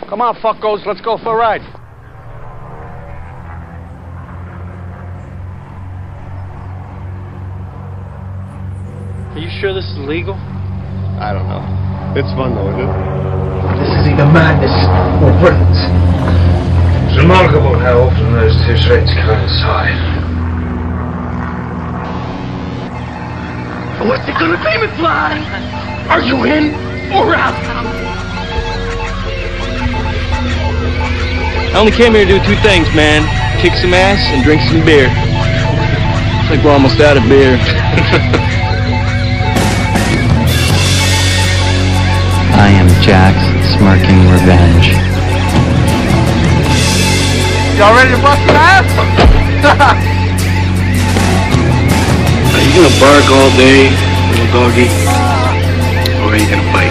Come on, fuckos, let's go for a ride. Are you sure this is legal? I don't know. It's fun though, isn't it? This is either madness or brilliance. It's remarkable how often those two traits coincide. What's it gonna be, McFly? Are you in or out? I only came here to do two things, man. Kick some ass and drink some beer. I think we're almost out of beer. I am Jack's smirking revenge. Y'all ready to bust some ass? Are you gonna bark all day, little doggy? Or are you gonna fight?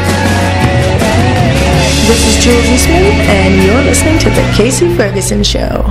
This is Jules Eastman, and you're listening to The Casey Ferguson Show.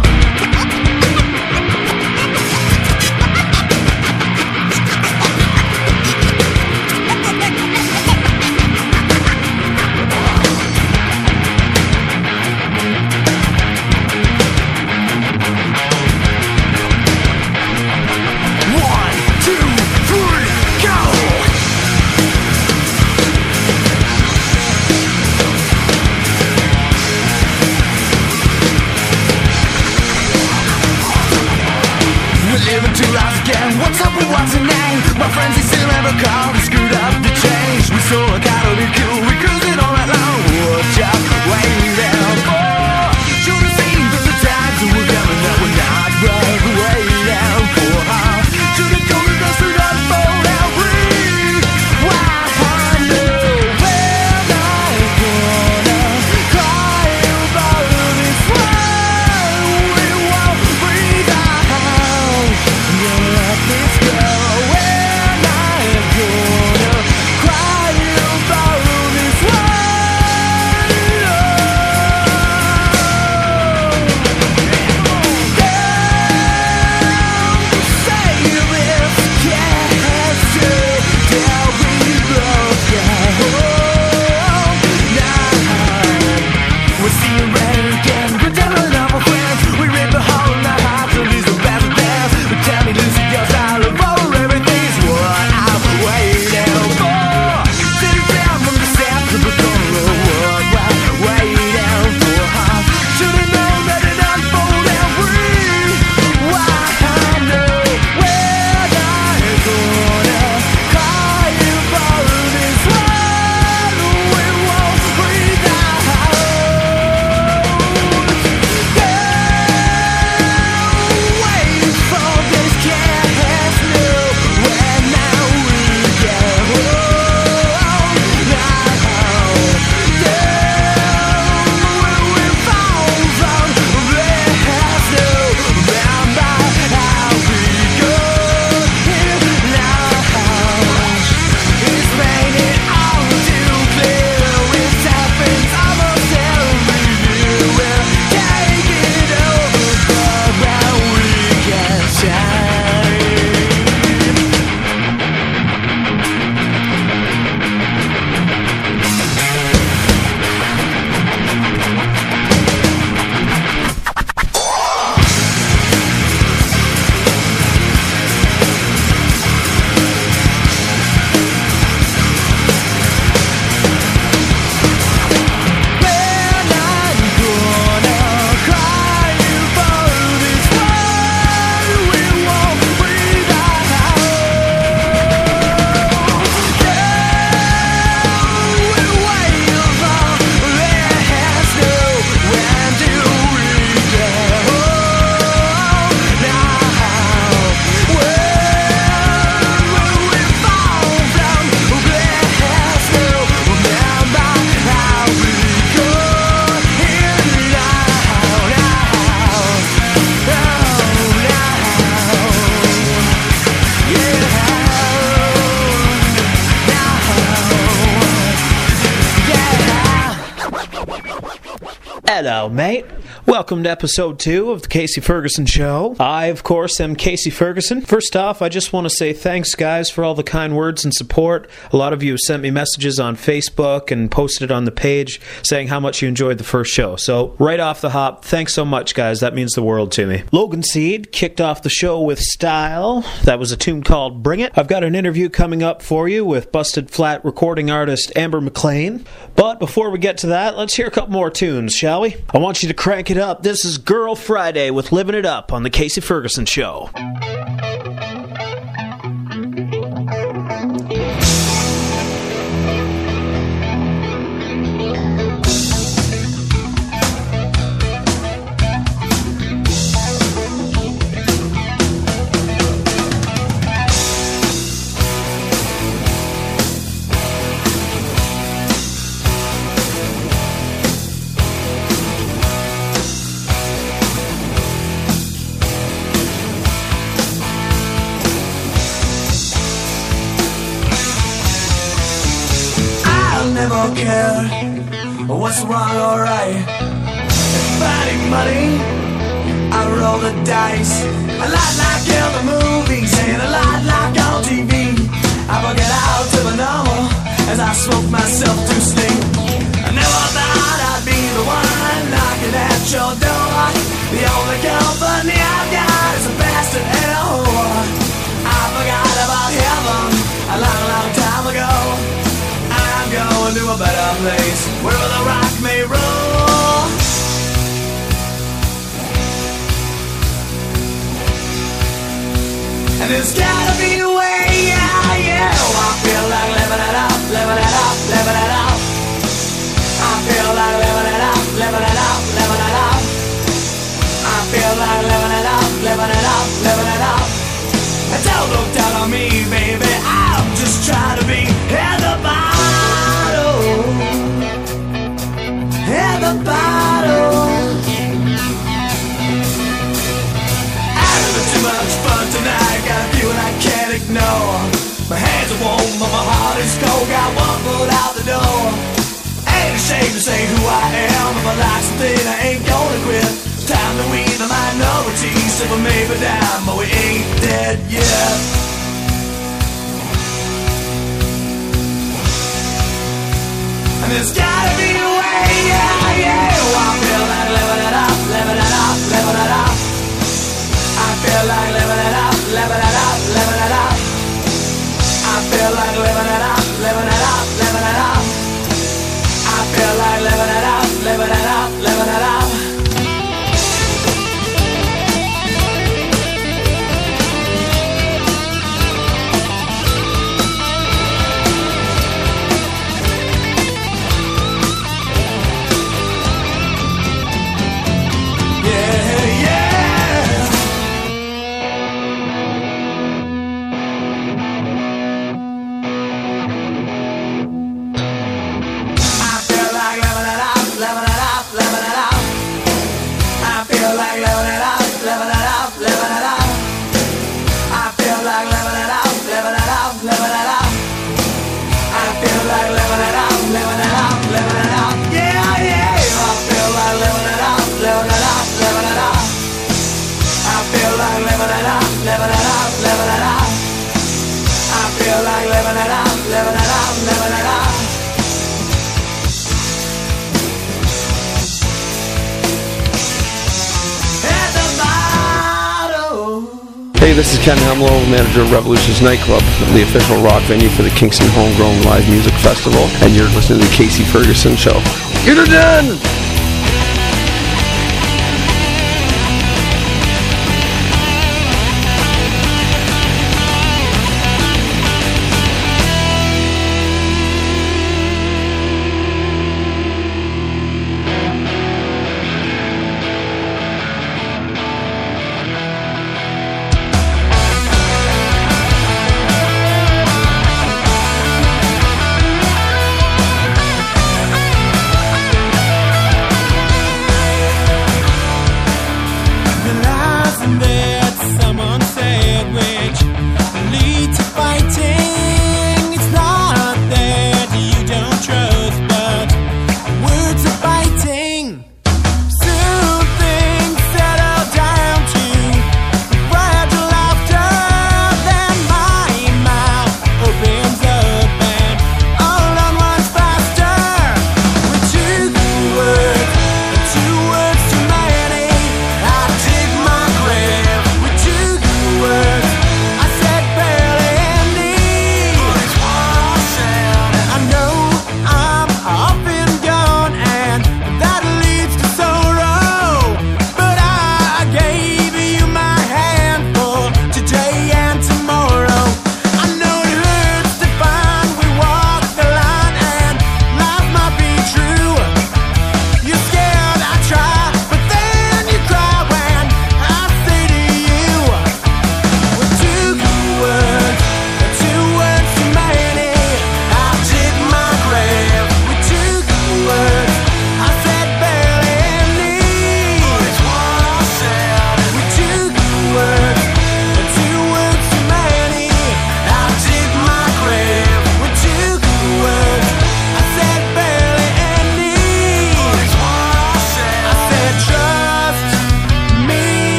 Hello, mate. Welcome to episode 2 of the Casey Ferguson Show. I, of course, am Casey Ferguson. First off, I just want to say thanks, guys, for all the kind words and support. A lot of you sent me messages on Facebook and posted it on the page saying how much you enjoyed the first show. So, right off the hop, thanks so much, guys. That means the world to me. Logan Seed kicked off the show with Style. That was a tune called Bring It. I've got an interview coming up for you with Busted Flat recording artist Amber McLean. But before we get to that, let's hear a couple more tunes, shall we? I want you to crank it up. This is Girl Friday with Living It Up on the Casey Ferguson Show. Never cared what's wrong or right. Finding money, I roll the dice. A lot like in the movies and a lot like on TV. I forget how to be normal as I smoke myself to sleep. I never thought I'd be the one knocking at your door. The only company I've got is a bastard and a whore. I forgot about heaven a long, long time ago. I'm going to a better place where the rock may roll. And there's gotta be a way, yeah, yeah. Oh, I feel like living it up, living it up, living it up. I feel like living it up, living it up, living it up. I feel like living it up, living it up, living it up. And don't look down on me, baby, I'm just trying to be at the bottom, at the bottom. Having too much fun tonight, got a feeling I can't ignore. My hands are warm, but my heart is cold, got one foot out the door. Ain't ashamed to say who I am, if I like something I ain't gonna quit. Time to weed the minority, sip a maybe down, but we ain't dead yet. And there's gotta be a way, yeah, yeah. Oh, I feel like living it up, living it up, living it up. I feel like living it up, living it up, living it up. I feel like living it up, living it up, living it up. I feel like living it up, living it up, living it up. Hey, this is Ken Hemlow, manager of Revolution's Nightclub, the official rock venue for the Kingston Homegrown Live Music Festival, and you're listening to the Casey Ferguson Show. Get her done!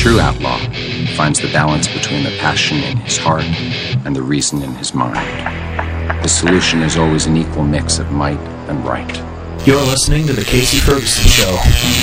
true outlaw finds the balance between the passion in his heart and the reason in his mind. The solution is always an equal mix of might and right. You're listening to The Casey Ferguson Show.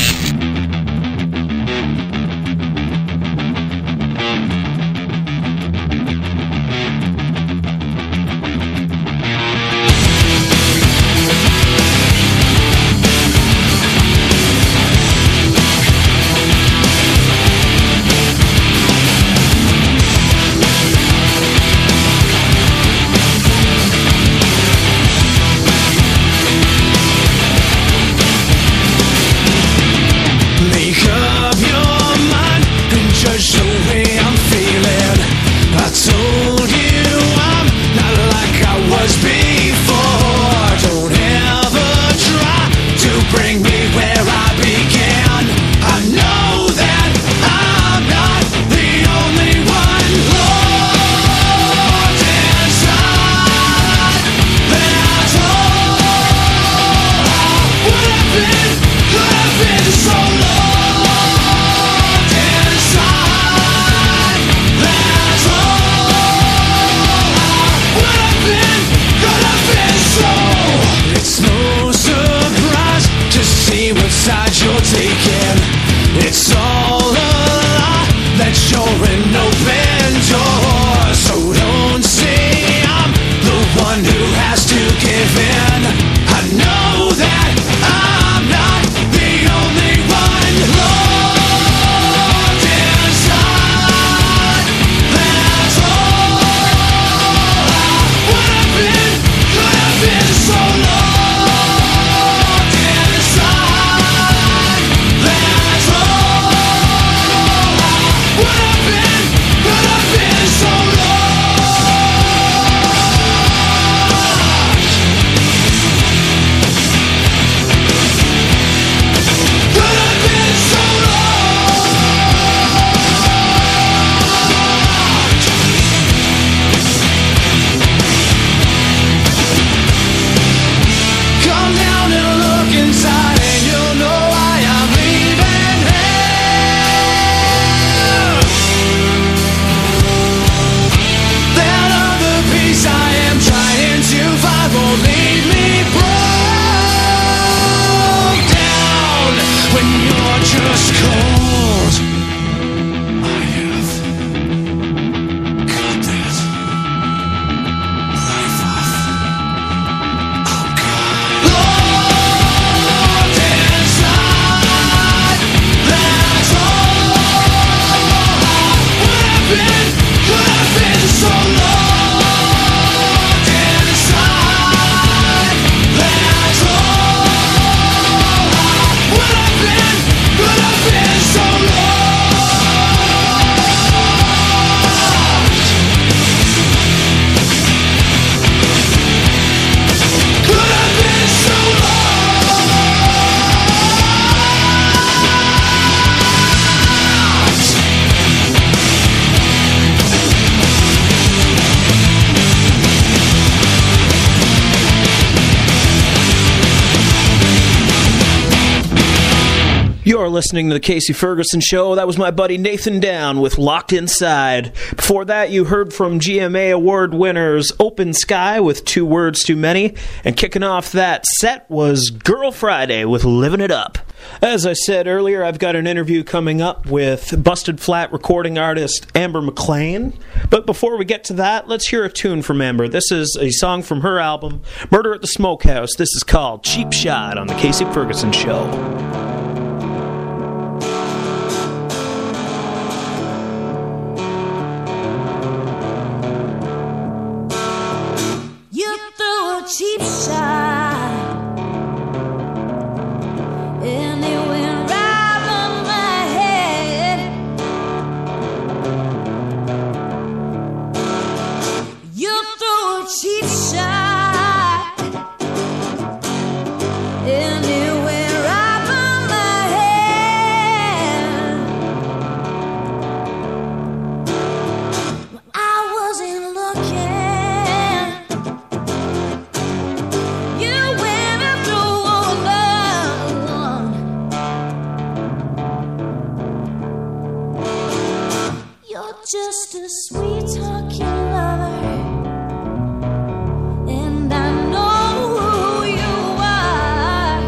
You're listening to The Casey Ferguson Show. That was my buddy Nathan Down with Locked Inside. Before that, you heard from GMA Award winners Open Sky with Two Words Too Many. And kicking off that set was Girl Friday with Living It Up. As I said earlier, I've got an interview coming up with Busted Flat recording artist Amber McLean. But before we get to that, let's hear a tune from Amber. This is a song from her album, Murder at the Smokehouse. This is called Cheap Shot on The Casey Ferguson Show. Cheap shot, and it went right on my head. You threw a cheap shot, and it went right on my head. I wasn't looking. You just a sweet talking lover, and I know who you are.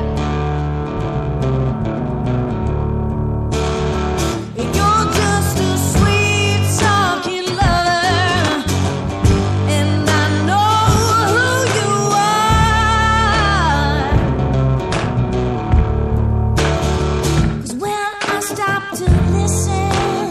You're just a sweet talking lover, and I know who you are. 'Cause when I stop to listen,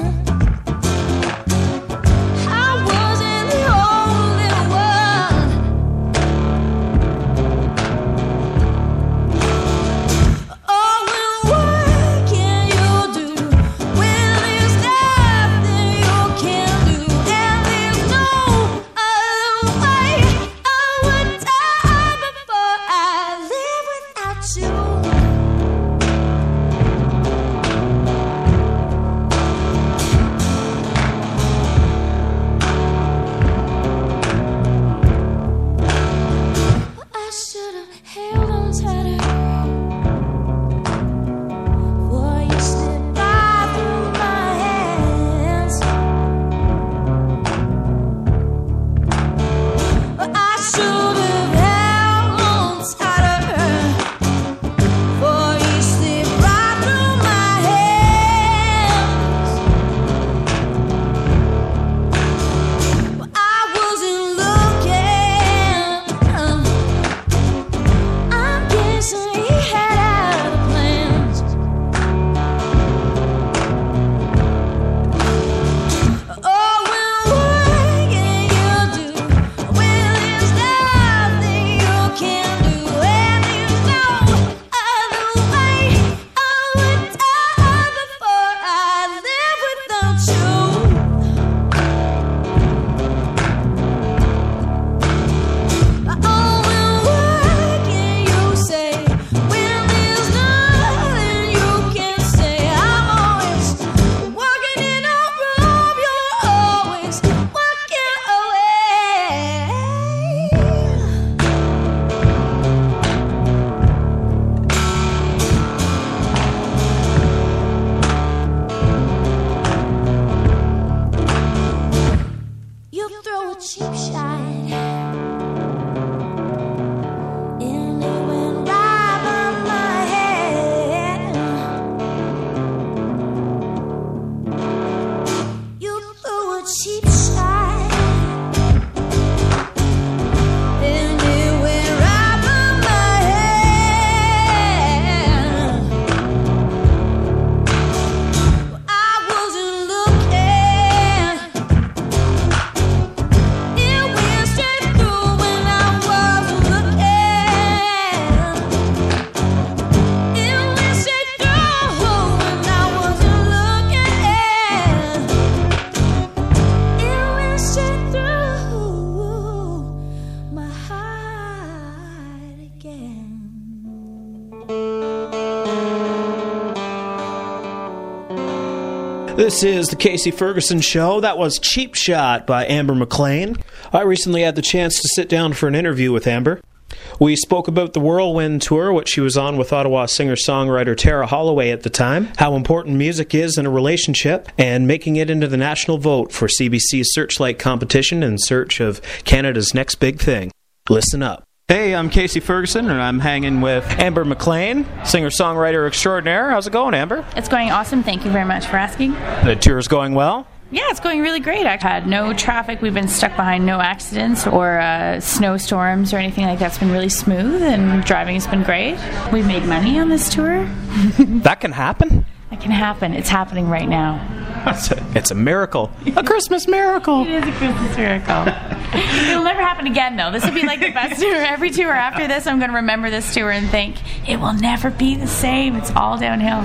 This is the Casey Ferguson Show. That was Cheap Shot by Amber McLean. I recently had the chance to sit down for an interview with Amber. We spoke about the Whirlwind Tour, which she was on with Ottawa singer-songwriter Tara Holloway at the time, how important music is in a relationship, and making it into the national vote for CBC's Searchlight competition in search of Canada's next big thing. Listen up. Hey, I'm Casey Ferguson, and I'm hanging with Amber McLean, singer-songwriter extraordinaire. How's it going, Amber? It's going awesome. Thank you very much for asking. The tour's going well? Yeah, it's going really great. I've had no traffic. We've been stuck behind no accidents or snowstorms or anything like that. It's been really smooth, and driving has been great. We've made money on this tour. That can happen? It can happen. It's happening right now. It's a miracle. A Christmas miracle. It is a Christmas miracle. It'll never happen again, though. This will be like the best tour. Every tour after this, I'm going to remember this tour and think, it will never be the same. It's all downhill.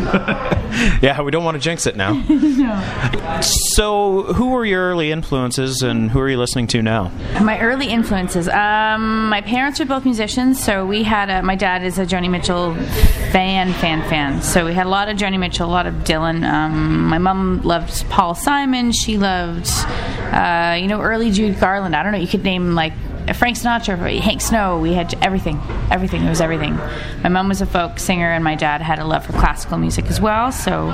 Yeah, we don't want to jinx it now. No. So, who were your early influences, and who are you listening to now? My early influences. My parents were both musicians, so we had my dad is a Joni Mitchell fan. So we had a lot of Joni Mitchell, a lot of Dylan. My mom loved Paul Simon. She loved, early Jude Garland. I don't know. You could name like Frank Sinatra, Hank Snow. We had everything. It was everything. My mom was a folk singer, and my dad had a love for classical music as well. So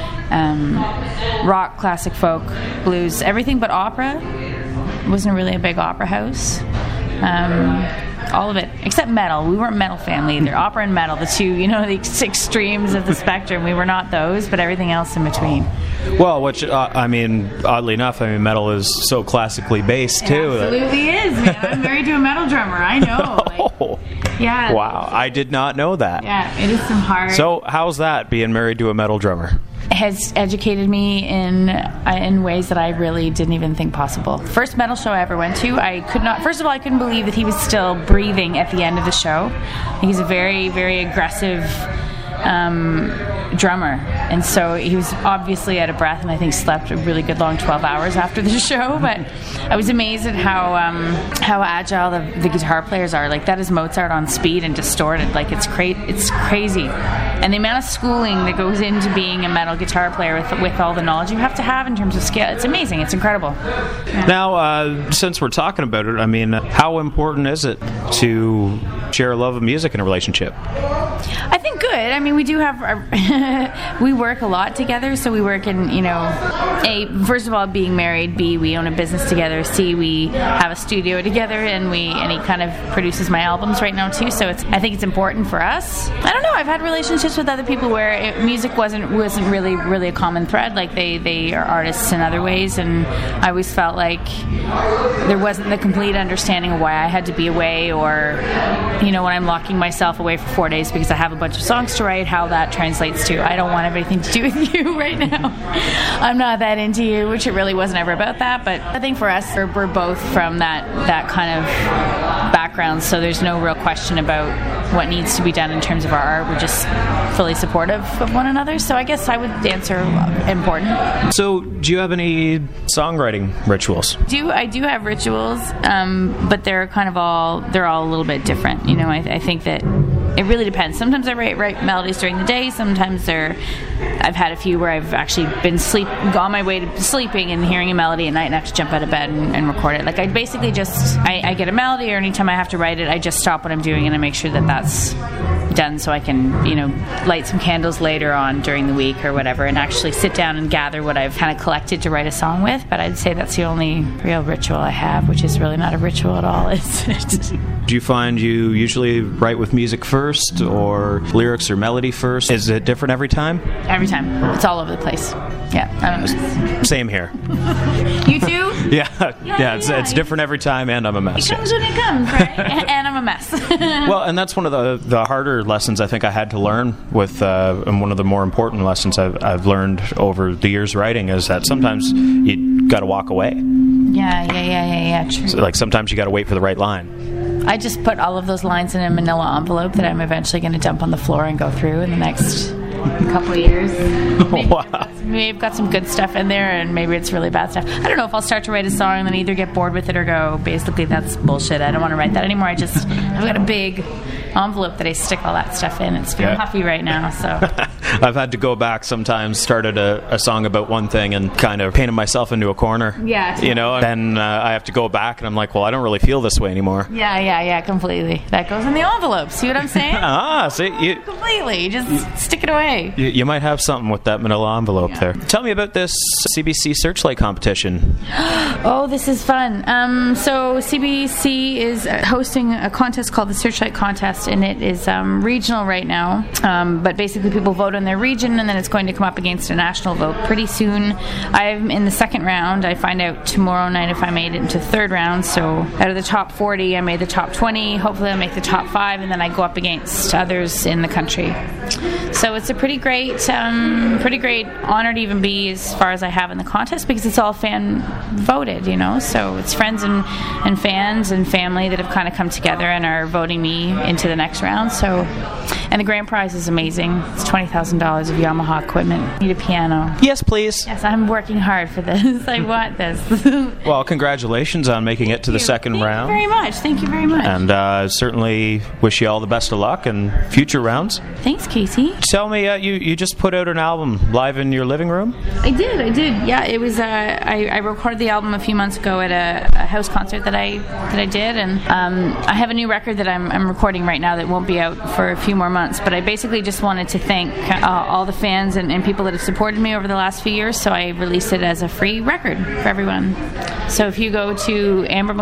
rock, classic, folk, blues, everything but opera. Wasn't really a big opera house. All of it, except metal. We weren't metal family either. Opera and metal, the two, the extremes of the spectrum. We were not those, but everything else in between. Well, which, oddly enough, metal is so classically based, too. It absolutely is, man. I'm married to a metal drummer. I know. Yeah. Wow, I did not know that. Yeah, it is some hard... So, how's that, being married to a metal drummer? Has educated me in ways that I really didn't even think possible. First metal show I ever went to, I couldn't believe that he was still breathing at the end of the show. He's a very, very aggressive drummer, and so he was obviously out of breath, and I think slept a really good long 12 hours after the show. But I was amazed at how agile the guitar players are. Like, that is Mozart on speed and distorted. Like, it's crazy. And the amount of schooling that goes into being a metal guitar player with all the knowledge you have to have in terms of scale, it's amazing. It's incredible. Yeah. Now, since we're talking about it, how important is it to share a love of music in a relationship? I think good. We do have we work a lot together. So we work in, A, first of all, being married. B, we own a business together. C, we have a studio together, and he kind of produces my albums right now too. So I think it's important for us. I don't know. I've had relationships with other people where music wasn't really a common thread. Like they are artists in other ways, and I always felt like there wasn't the complete understanding of why I had to be away, or when I'm locking myself away for 4 days because I have a bunch of songs to write, how that translates to, I don't want everything to do with you right now. I'm not that into you, which it really wasn't ever about that. But I think for us, we're both from that kind of background, so there's no real question about what needs to be done in terms of our art. We're just fully supportive of one another. So I guess I would answer important. So do you have any songwriting rituals? I do have rituals, but they're all a little bit different. I think that it really depends. Sometimes I write melodies during the day. Sometimes I've had a few where I've actually been on my way to sleeping and hearing a melody at night and I have to jump out of bed and record it. Like, I basically I get a melody, or anytime I have to write it, I just stop what I'm doing and I make sure that that's done, so I can light some candles later on during the week or whatever, and actually sit down and gather what I've kind of collected to write a song with. But I'd say that's the only real ritual I have, which is really not a ritual at all. Do you find you usually write with music first, or lyrics or melody first? Is it different every time? Every time. It's all over the place. Yeah. Same here. You too? Yeah. It's different every time, and I'm a mess. It comes when it comes, right? And I'm a mess. Well, and that's one of the harder lessons I think I had to learn with, and one of the more important lessons I've learned over the years writing is that sometimes you got to walk away. Yeah. True. So, sometimes you got to wait for the right line. I just put all of those lines in a manila envelope that I'm eventually going to dump on the floor and go through in the next couple of years. Maybe I've got some good stuff in there, and maybe it's really bad stuff. I don't know if I'll start to write a song and then either get bored with it or go, basically, that's bullshit. I don't want to write that anymore. I've got a big envelope that I stick all that stuff in. It's feeling huffy right now, so. I've had to go back sometimes, started a song about one thing and kind of painted myself into a corner. Yeah. Then I have to go back and I'm like, well, I don't really feel this way anymore. Yeah, completely. That goes in the envelope. See what I'm saying? See? Completely. Just stick it away. You might have something with that manila envelope there. Tell me about this CBC Searchlight competition. Oh, this is fun. So CBC is hosting a contest called the Searchlight Contest, and it is regional right now. But basically people vote in their region, and then it's going to come up against a national vote pretty soon. I'm in the second round. I find out tomorrow night if I made it into the third round. So out of the top 40, I made the top 20. Hopefully I'll make the top 5, and then I go up against others in the country. So it's a pretty great honor to even be as far as I have in the contest, because it's all fan voted, so it's friends and fans and family that have kind of come together and are voting me into the next round. So And the grand prize is amazing. It's $20,000 of Yamaha equipment. Need a piano. Yes, please. Yes, I'm working hard for this. I want this. Well, congratulations on making it to the second round. Thank you very much. Thank you very much. And certainly wish you all the best of luck in future rounds. Thanks, Casey. Tell me, you just put out an album live in your living room? I did. Yeah, it was. I recorded the album a few months ago at a house concert that I did, and I have a new record that I'm recording right now that won't be out for a few more months. But I basically just wanted to thank all the fans and people that have supported me over the last few years. So I released it as a free record for everyone. So if you go to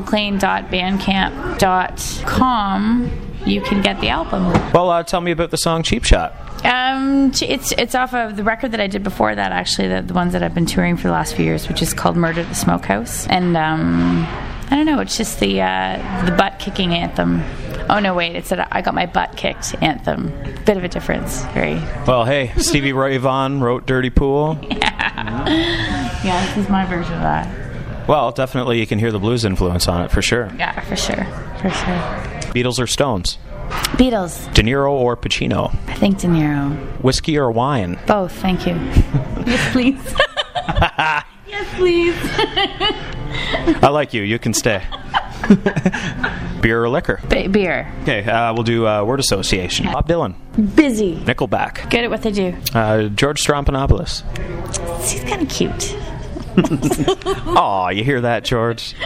ambermclean.bandcamp.com, you can get the album. Well, tell me about the song Cheap Shot. It's off of the record that I did before that, actually, the ones that I've been touring for the last few years, which is called Murder at the Smokehouse. And I don't know, it's just the butt-kicking anthem. Oh, no, wait, it's I got my butt kicked anthem. Bit of a difference. Very. Well, hey, Stevie Ray Vaughan wrote Dirty Pool. Yeah, this is my version of that. Well, definitely you can hear the blues influence on it, for sure. Yeah, for sure. Beatles or Stones? Beatles. De Niro or Pacino? I think De Niro. Whiskey or wine? Both, thank you. Yes, please. Yes, please. I like you. You can stay. Beer or liquor? Beer. Okay, we'll do word association. Bob Dylan. Busy. Nickelback. Good at what they do. George Strampanopoulos. She's kind of cute. Aw, you hear that, George?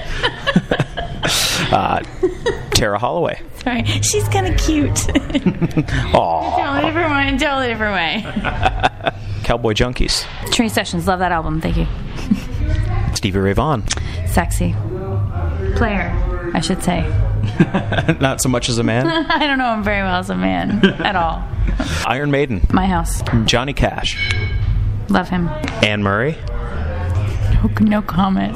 Tara Holloway. Sorry, she's kind of cute. Aw. Totally different way. Cowboy Junkies. Tree Sessions, love that album, thank you. Stevie Ray Vaughan. Sexy. Player, I should say. Not so much as a man? I don't know him very well as a man, at all. Iron Maiden. My House. Johnny Cash. Love him. Anne Murray. No comment.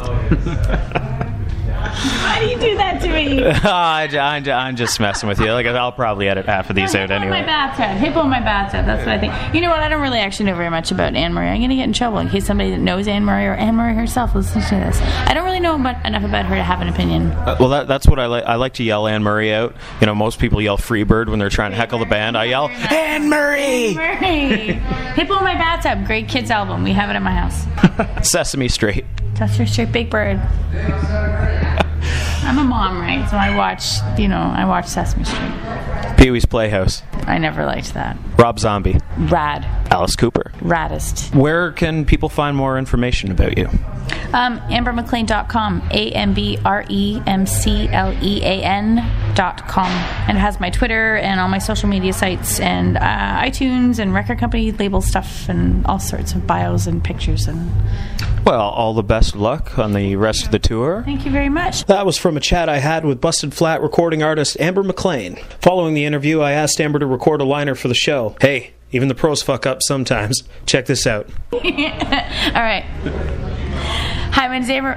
Why do you do that to me? I'm just messing with you. Like, I'll probably edit half of these out anyway. My bathtub. Hippo in my bathtub. That's what I think. You know what? I don't really actually know very much about Anne Murray. I'm going to get in trouble in case somebody that knows Anne Murray or Anne Murray herself listens to this. I don't really know enough about her to have an opinion. Well, that's what I like. I like to yell Anne Murray out. You know, most people yell Freebird when they're trying to heckle the band. I yell, Anne Murray! Anne Murray! Hippo in my bathtub. Great kids album. We have it at my house. Sesame Street. Sesame Street. Big Bird. I'm a mom, right? So I watch Sesame Street. Pee-wee's Playhouse. I never liked that. Rob Zombie. Rad. Alice Cooper. Raddest. Where can people find more information about you? AmberMcLean.com. AmberMclean.com. And it has my Twitter and all my social media sites and iTunes and record company label stuff and all sorts of bios and pictures. And well, all the best of luck on the rest of the tour. Thank you very much. That was from a chat I had with Busted Flat recording artist Amber McLean. Following the interview, I asked Amber to record a liner for the show. Hey, even the pros fuck up sometimes. Check this out. All right. Hi, my name's Amber.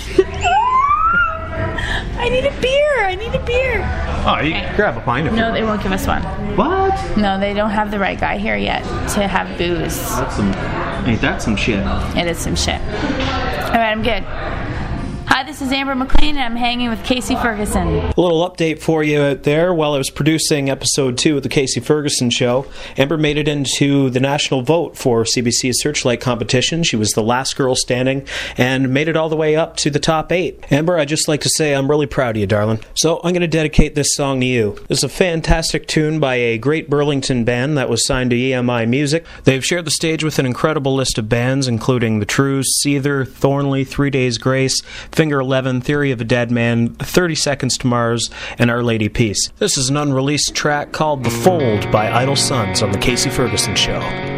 I need a beer. Oh, you can grab a pint of No, they won't give us one. What? No, they don't have the right guy here yet to have booze. Ain't that some shit? It is some shit. All right, I'm good. Hi, this is Amber McLean, and I'm hanging with Casey Ferguson. A little update for you out there. While I was producing episode 2 of the Casey Ferguson Show, Amber made it into the national vote for CBC's Searchlight competition. She was the last girl standing and made it all the way up to the top 8. Amber, I'd just like to say I'm really proud of you, darling. So I'm going to dedicate this song to you. It's a fantastic tune by a great Burlington band that was signed to EMI Music. They've shared the stage with an incredible list of bands, including The Trues, Seether, Thornley, 3 Days Grace, Finger 11, Theory of a Dead Man, 30 Seconds to Mars, and Our Lady Peace. This is an unreleased track called The Fold by Idle Sons on The Casey Ferguson Show.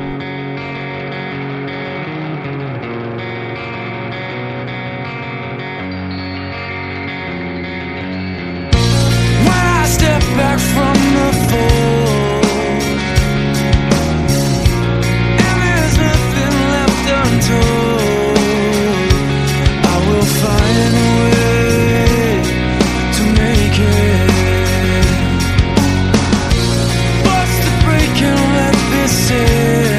When I step back from the fold and there's nothing left untold, find a way to make it. Bust the break and let this in.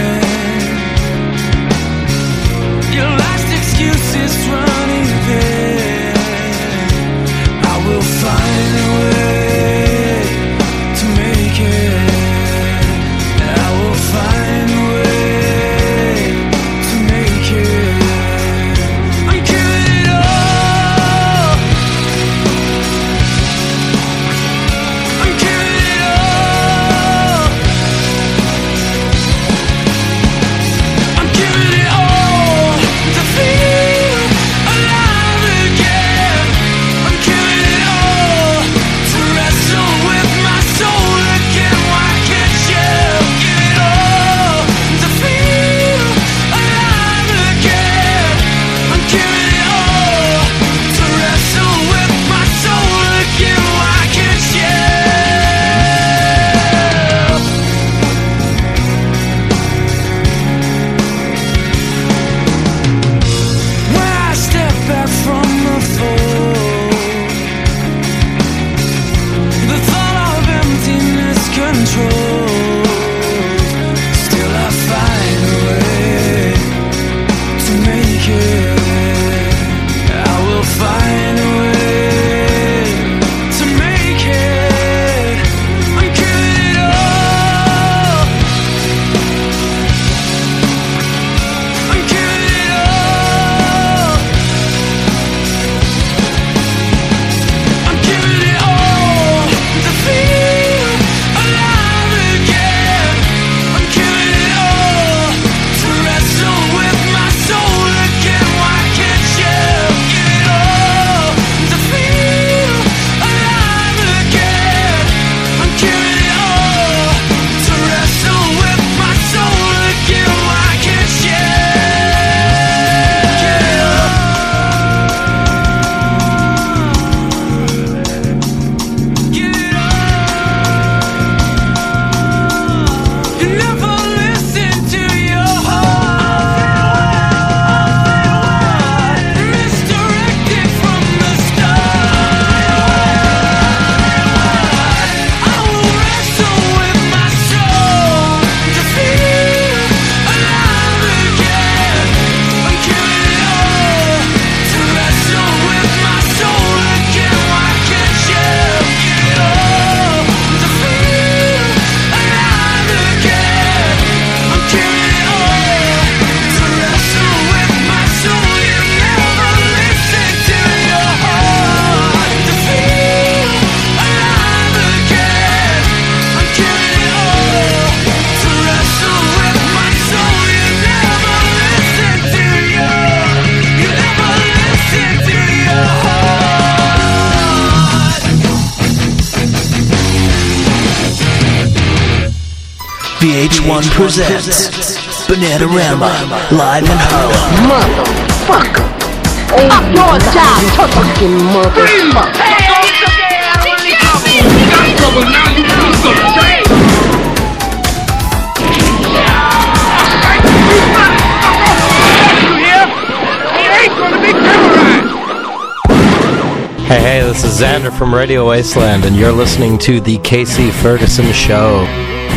VH1 presents Bananarama live in Harlem. Motherfucker! Up your job, fucking motherfucker! Hey, Hey, this is Xander from Radio Wasteland, and you're listening to The Casey Ferguson Show.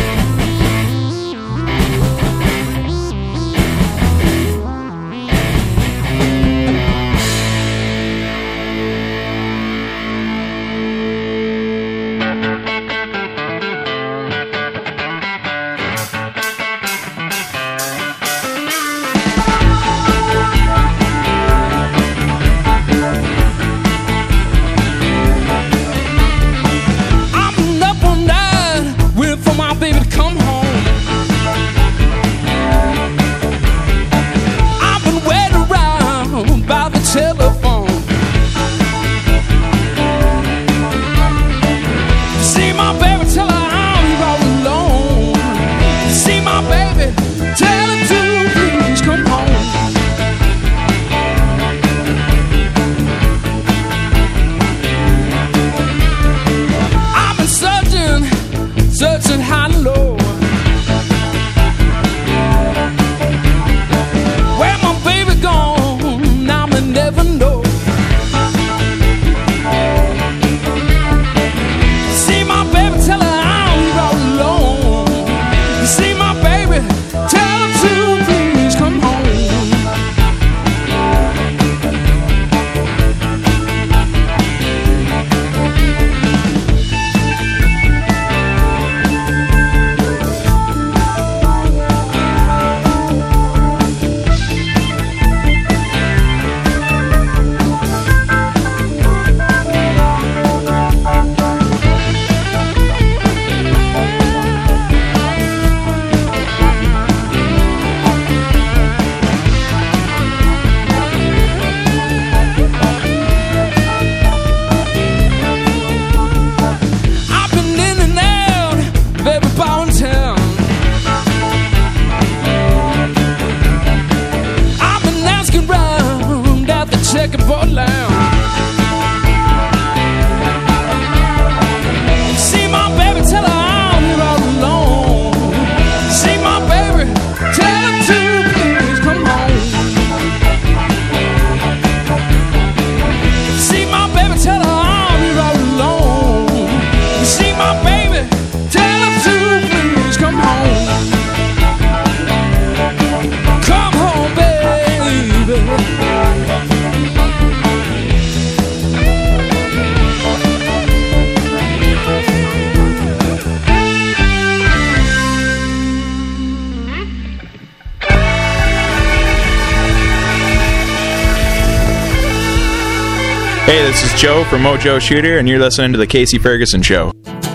Hey, this is Joe from Mojo Shooter, and you're listening to The Casey Ferguson Show.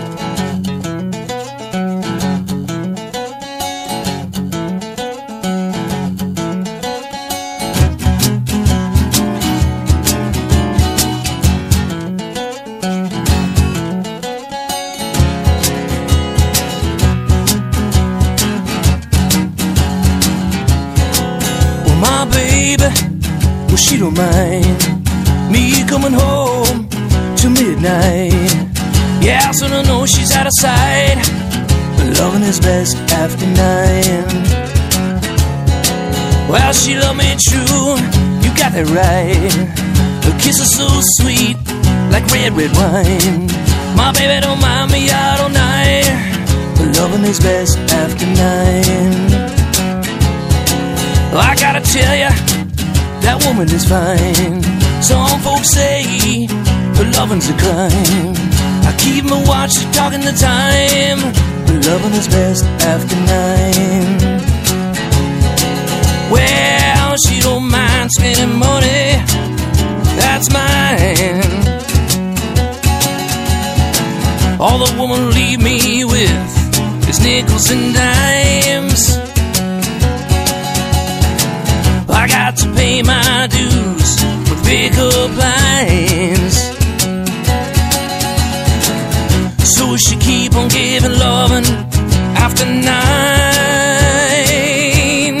Well, my baby, well, she don't mind me coming home to midnight. Yeah, so I know she's out of sight, but loving is best after 9. Well, she loved me true, you got that right. Her kiss is so sweet, like red wine. My baby don't mind me out all night, but loving is best after 9. Well, I gotta tell ya, that woman is fine. Some folks say her loving's a crime. I keep my watch talking the time, but loving is best after 9. Well, she don't mind spending money, that's mine. All the woman leave me with is nickels and dimes. I got to pay my dues with pickup lines. So she keep on giving loving after 9.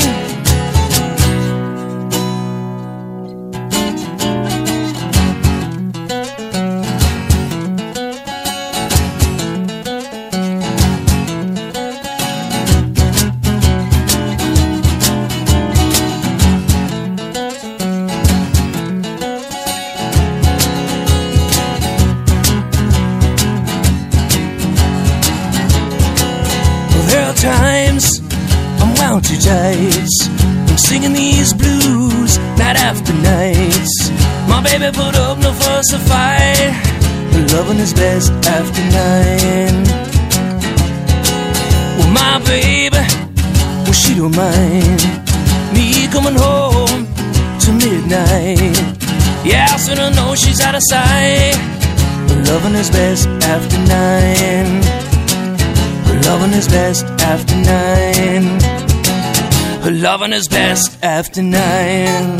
Times I'm wound too tight. I'm singing these blues night after night. My baby put up no fuss or fight. Her loving is best after 9. Well, my baby, well, she don't mind me coming home to midnight. Yeah, I sort of know she's out of sight. Her loving is best after 9. Loving is best after 9. Her loving is best after 9.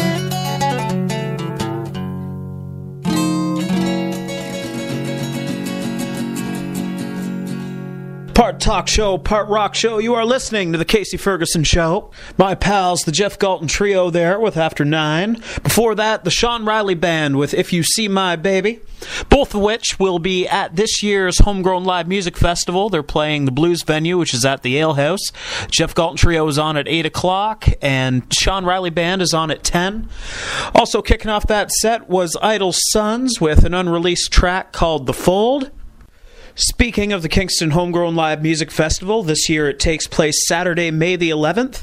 Part talk show, part rock show. You are listening to the Casey Ferguson Show. My pals, the Jeff Galton Trio there with After 9. Before that, the Sean Riley Band with If You See My Baby. Both of which will be at this year's Homegrown Live Music Festival. They're playing the blues venue, which is at the Ale House. Jeff Galton Trio is on at 8 o'clock, and Sean Riley Band is on at 10. Also kicking off that set was Idle Sons with an unreleased track called The Fold. Speaking of the Kingston Homegrown Live Music Festival, this year it takes place Saturday, May the 11th.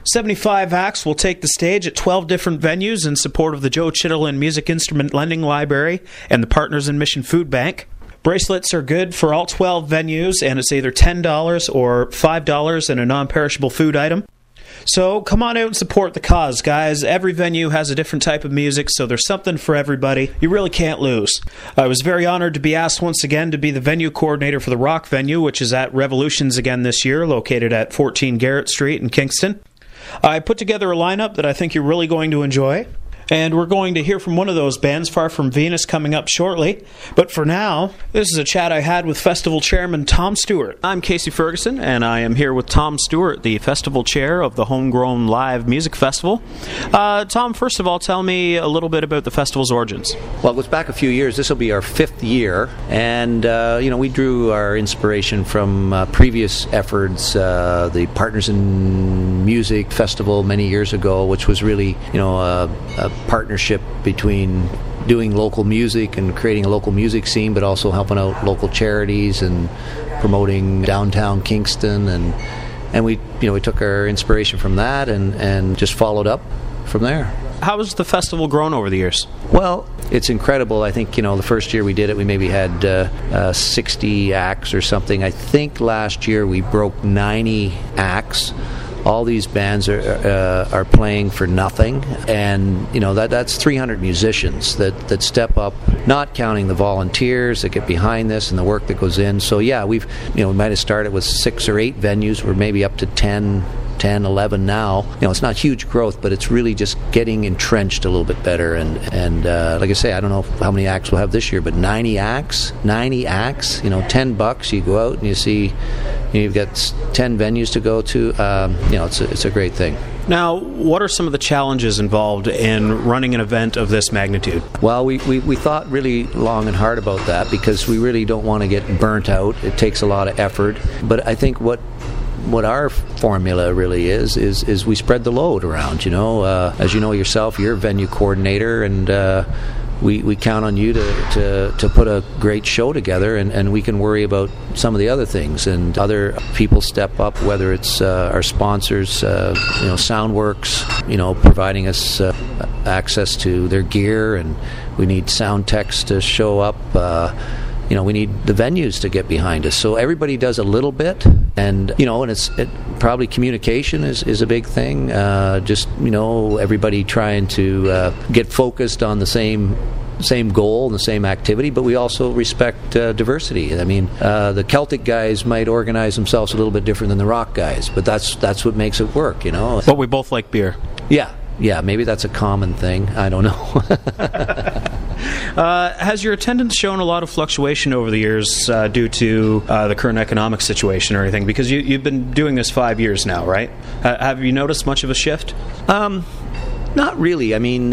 75 acts will take the stage at 12 different venues in support of the Joe Chittenden Music Instrument Lending Library and the Partners in Mission Food Bank. Bracelets are good for all 12 venues, and it's either $10 or $5 and a non-perishable food item. So come on out and support the cause, guys. Every venue has a different type of music, so there's something for everybody. You really can't lose. I was very honored to be asked once again to be the venue coordinator for the rock venue, which is at Revolutions again this year, located at 14 Garrett Street in Kingston. I put together a lineup that I think you're really going to enjoy. And we're going to hear from one of those bands, Far From Venus, coming up shortly. But for now, this is a chat I had with festival chairman Tom Stewart. I'm Casey Ferguson, and I am here with Tom Stewart, the festival chair of the Homegrown Live Music Festival. Tom, first of all, tell me a little bit about the festival's origins. Well, it goes back a few years. This will be our 5th year. And, we drew our inspiration from previous efforts, the Partners in Music Festival many years ago, which was really, a partnership between doing local music and creating a local music scene, but also helping out local charities and promoting downtown Kingston, and we took our inspiration from that and just followed up from there. How has the festival grown over the years? Well, it's incredible. I think, the first year we did it, we maybe had 60 acts or something. I think last year we broke 90 acts. All these bands are playing for nothing, and that's 300 musicians that step up, not counting the volunteers that get behind this and the work that goes in. So yeah, we might have started with 6 or 8 venues. We're maybe up to 10, 11 now. It's not huge growth, but it's really just getting entrenched a little bit better. And like I say, I don't know how many acts we'll have this year, but 90 acts, $10, you go out and you see, you've got 10 venues to go to. It's a great thing. Now, what are some of the challenges involved in running an event of this magnitude? Well, we thought really long and hard about that because we really don't want to get burnt out. It takes a lot of effort. But I think what our formula really is we spread the load around. As you know yourself, you're a venue coordinator, and we count on you to put a great show together, and we can worry about some of the other things, and other people step up, whether it's our sponsors, Soundworks, providing us access to their gear, and we need sound techs to show up. We need the venues to get behind us. So everybody does a little bit, and probably communication is a big thing. Everybody trying to get focused on the same goal and the same activity, but we also respect diversity. I mean, the Celtic guys might organize themselves a little bit different than the rock guys, but that's what makes it work, But we both like beer. Yeah, maybe that's a common thing. I don't know. Has your attendance shown a lot of fluctuation over the years due to the current economic situation or anything? Because you've been doing this 5 years now, right? Have you noticed much of a shift? Not really. I mean,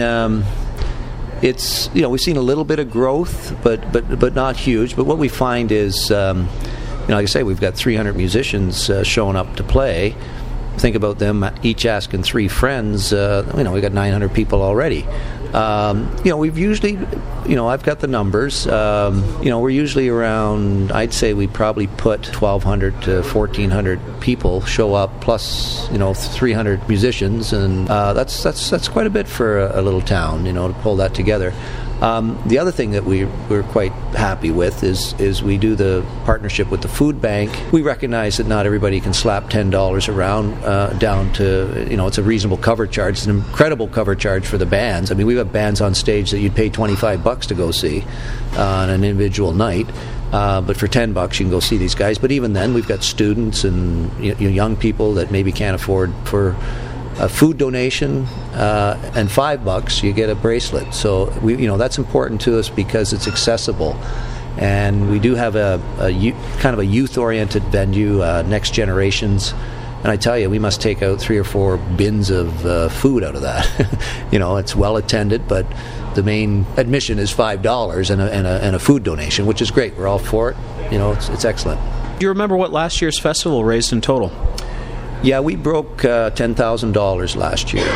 it's, we've seen a little bit of growth, but not huge. But what we find is, like I say, we've got 300 musicians showing up to play. Think about them each asking 3 friends. We've got 900 people already. We've usually, I've got the numbers. We're usually around, I'd say we probably put 1,200 to 1,400 people show up, plus 300 musicians, and that's quite a bit for a little town, to pull that together. The other thing that we're quite happy with is we do the partnership with the food bank. We recognize that not everybody can slap $10 around down to, it's a reasonable cover charge. It's an incredible cover charge for the bands. I mean, we've got bands on stage that you'd pay $25 to go see on an individual night. But for $10 you can go see these guys. But even then, we've got students and young people that maybe can't afford for a food donation and $5 you get a bracelet. So that's important to us because it's accessible, and we do have a kind of a youth-oriented venue, Next Generations. And I tell you, we must take out 3 or 4 bins of food out of that. It's well attended, but the main admission is $5 and a food donation, which is great. We're all for it. It's excellent. Do you remember what last year's festival raised in total? Yeah, we broke $10,000 last year,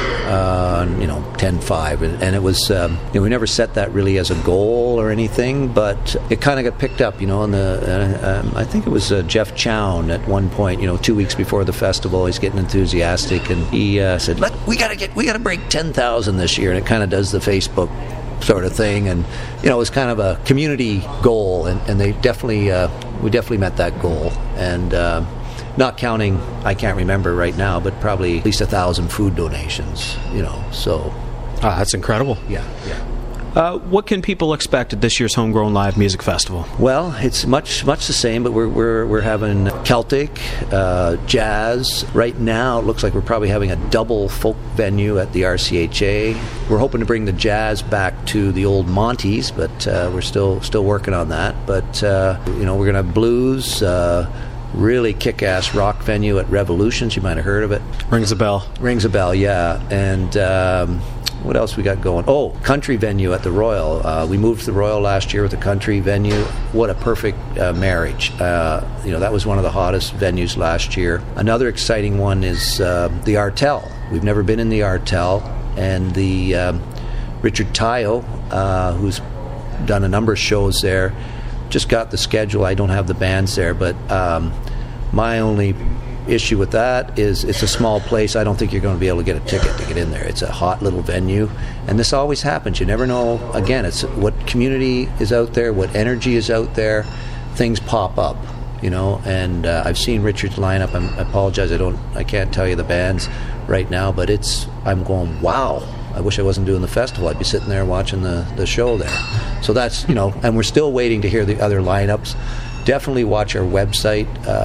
10.5, and it was, we never set that really as a goal or anything, but it kind of got picked up, and I think it was Jeff Chown at one point, 2 weeks before the festival. He's getting enthusiastic, and he said, we got to break 10,000 this year, and it kind of does the Facebook sort of thing, and it was kind of a community goal, and they definitely, we definitely met that goal, and not counting, I can't remember right now, but probably at least 1,000 food donations, so. That's incredible. Yeah. What can people expect at this year's Homegrown Live Music Festival? Well, it's much the same, but we're having Celtic, jazz. Right now, it looks like we're probably having a double folk venue at the RCHA. We're hoping to bring the jazz back to the old Monty's, but we're still working on that. But we're going to have blues. Really kick-ass rock venue at Revolutions. You might have heard of it. Rings a bell, yeah. And what else we got going? Oh, country venue at the Royal. We moved to the Royal last year with a country venue. What a perfect marriage. That was one of the hottest venues last year. Another exciting one is the Artel. We've never been in the Artel. And the Richard Tayo, who's done a number of shows there, just got the schedule. I don't have the bands there, but my only issue with that is it's a small place. I don't think you're going to be able to get a ticket to get in there. It's a hot little venue, and this always happens. You never know. Again, it's what community is out there, what energy is out there. Things pop up, and I've seen Richard's lineup. I apologize, I can't tell you the bands right now, but I'm going, wow. I wish I wasn't doing the festival. I'd be sitting there watching the show there. So that's, and we're still waiting to hear the other lineups. Definitely watch our website,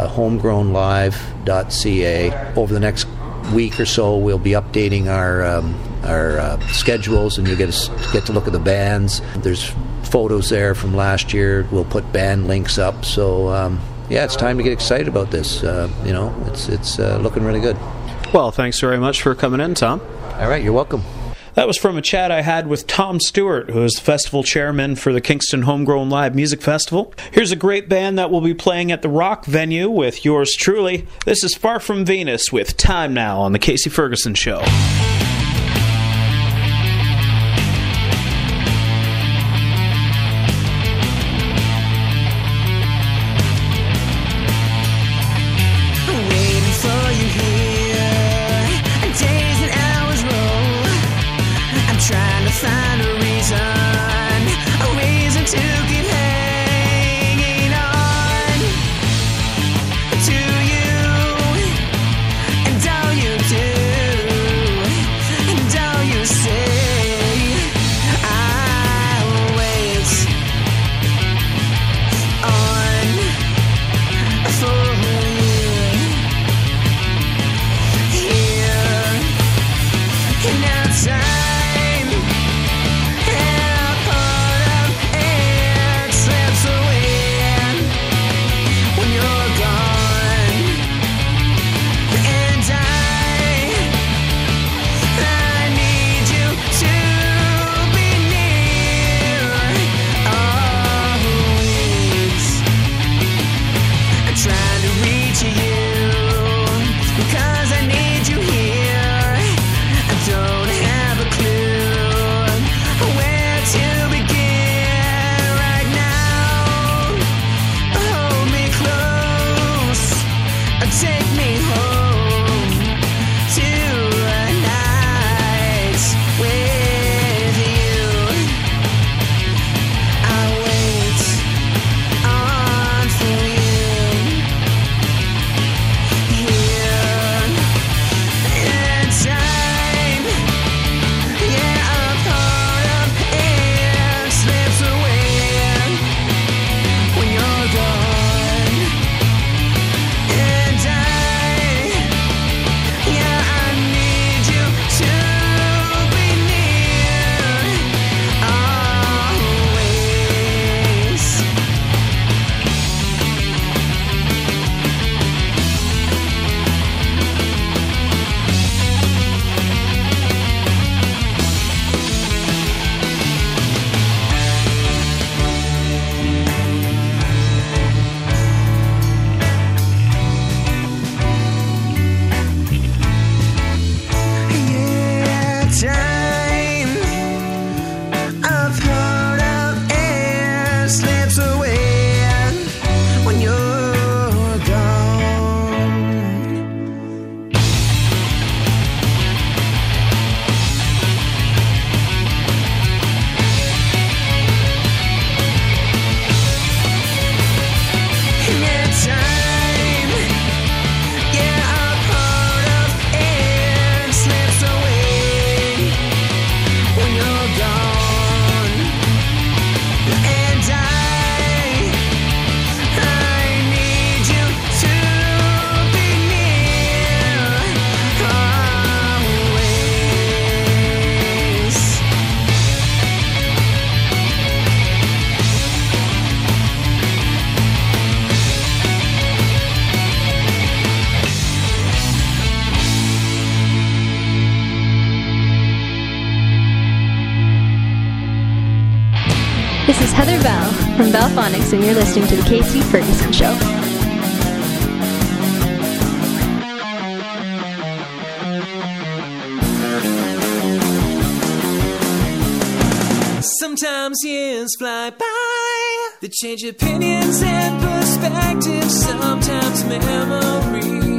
homegrownlive.ca. Over the next week or so, we'll be updating our schedules, and you'll get to look at the bands. There's photos there from last year. We'll put band links up. So, it's time to get excited about this. It's looking really good. Well, thanks very much for coming in, Tom. All right, you're welcome. That was from a chat I had with Tom Stewart, who is the festival chairman for the Kingston Homegrown Live Music Festival. Here's a great band that will be playing at the Rock venue with yours truly. This is Far From Venus with Time Now on The Casey Ferguson Show. Find a reason to keep hanging on to you, and all you do take me home to a night with you. I'll wait on for you here in time. Yeah, a part of it slips away when you're gone. And yeah, I need you to be near always. Yeah, time, a part of air slips away when you're gone. Yeah, time, yeah, a part of air slips away when you're gone. And I need you to be near always. This is Heather Bell from Bellphonics, and you're listening to The Casey Ferguson Show. Sometimes years fly by, they change opinions and perspectives, sometimes memory.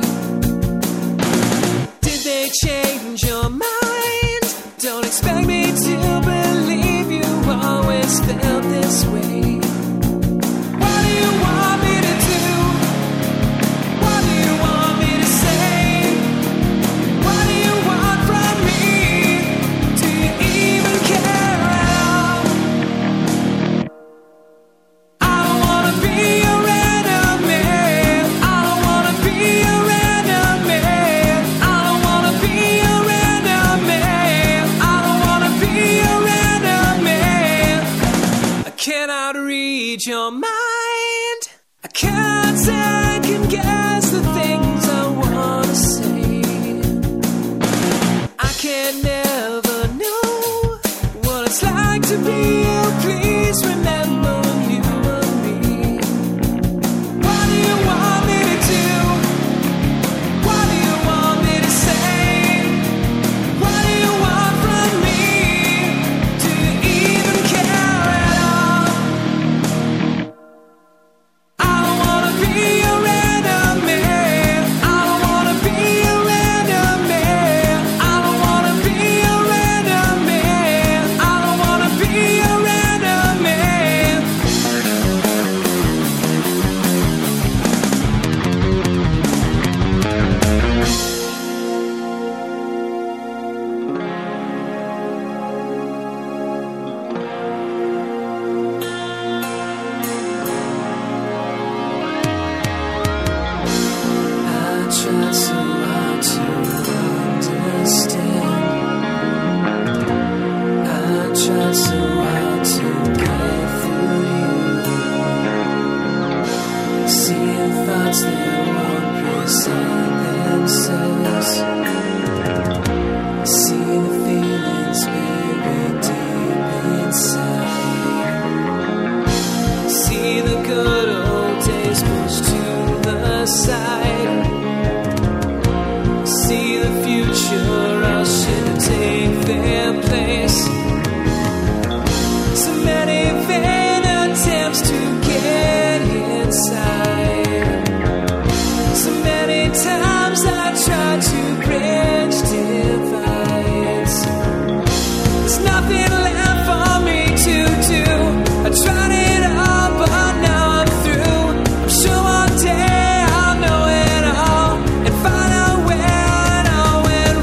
Did they change your mind? Don't expect me to believe you always felt this way. What do you want me to do? What do you want me to say? What do you want from me? Do you even care at all? I don't wanna be your enemy. I don't wanna be your enemy. I don't wanna be your enemy. I don't wanna be your enemy. I cannot read your mind. I can't second guess the things I wanna say. I can never know what it's like to be you. Please remember you and me. What do you want me to do? What do you want me to say? What do you want from me? Do you even care at all? I don't wanna be your enemy. I don't wanna be your enemy. I don't wanna be your enemy. I don't wanna be your enemy. I tried so hard to understand. I tried so hard to get through you. See the thoughts that won't present themselves. See the feelings buried deep inside. See the good old days pushed to the side. See the future rushing to take their place. So many vain attempts to get inside. So many many times I tried to bridge divides. There's nothing left for me to do. I tried it all, but now I'm through. I'm sure one day I'll know it all and find out where it all went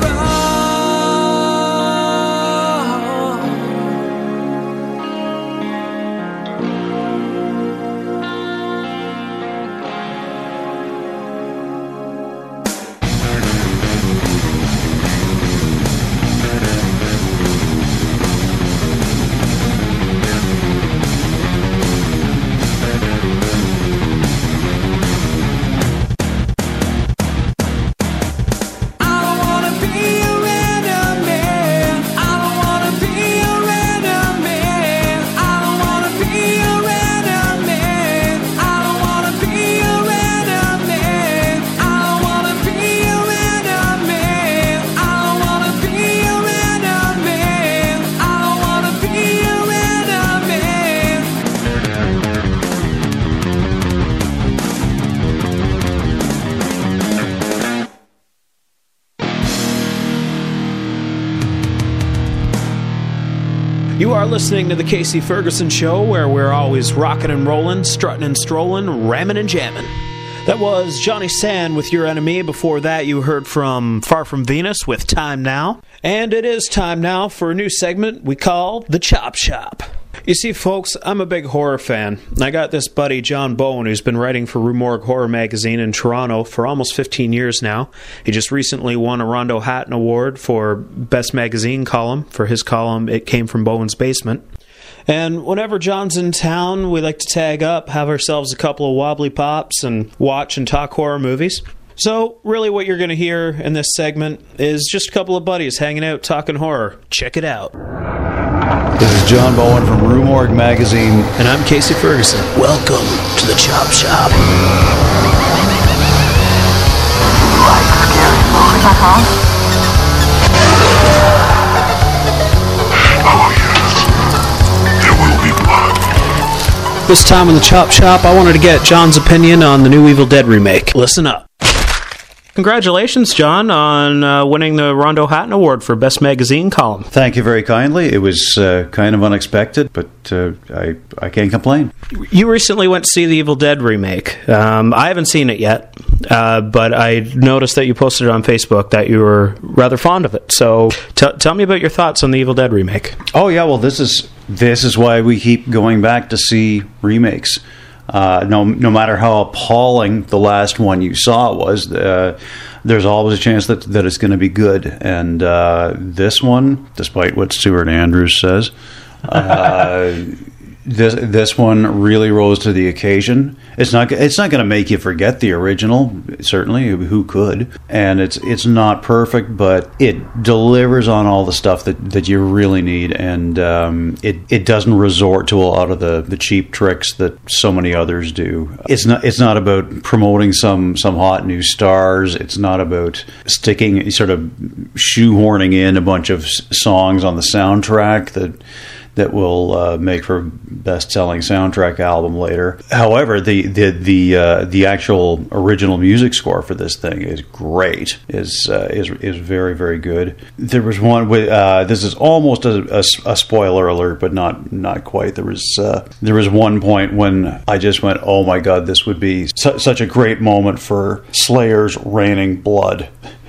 You are listening to the Casey Ferguson Show, where we're always rocking and rolling, strutting and strolling, ramming and jamming. That was Johnny Sand with Your Enemy. Before that, you heard from Far From Venus with Time Now. And it is time now for a new segment we call The Chop Shop. You see, folks, I'm a big horror fan. I got this buddy, John Bowen, who's been writing for Rue Morgue Horror Magazine in Toronto for almost 15 years now. He just recently won a Rondo Hatton Award for Best Magazine column for his column, It Came From Bowen's Basement. And whenever John's in town, we like to tag up, have ourselves a couple of wobbly pops, and watch and talk horror movies. So, really what you're going to hear in this segment is just a couple of buddies hanging out talking horror. Check it out. This is John Bowen from Rue Morgue Magazine. And I'm Casey Ferguson. Welcome to the Chop Shop. This time in the Chop Shop, I wanted to get John's opinion on the new Evil Dead remake. Listen up. Congratulations, John, on winning the Rondo Hatton Award for Best Magazine column. Thank you very kindly. It was kind of unexpected, but I can't complain. You recently went to see the Evil Dead remake. I haven't seen it yet, but I noticed that you posted it on Facebook that you were rather fond of it. So tell me about your thoughts on the Evil Dead remake. Oh, yeah, well, this is why we keep going back to see remakes. No matter how appalling the last one you saw was, there's always a chance that it's going to be good. And this one, despite what Stuart Andrews says, this one really rose to the occasion. It's not going to make you forget the original. Certainly, who could? And it's not perfect, but it delivers on all the stuff that you really need, and it doesn't resort to a lot of the cheap tricks that so many others do. It's not about promoting some hot new stars. It's not about sort of shoehorning in a bunch of songs on the soundtrack that will make for best-selling soundtrack album later. However, the actual original music score for this thing is great. is very, very good. There was one with this is almost a spoiler alert, but not quite. There was one point when I just went, oh my God, this would be such a great moment for Slayer's Raining Blood.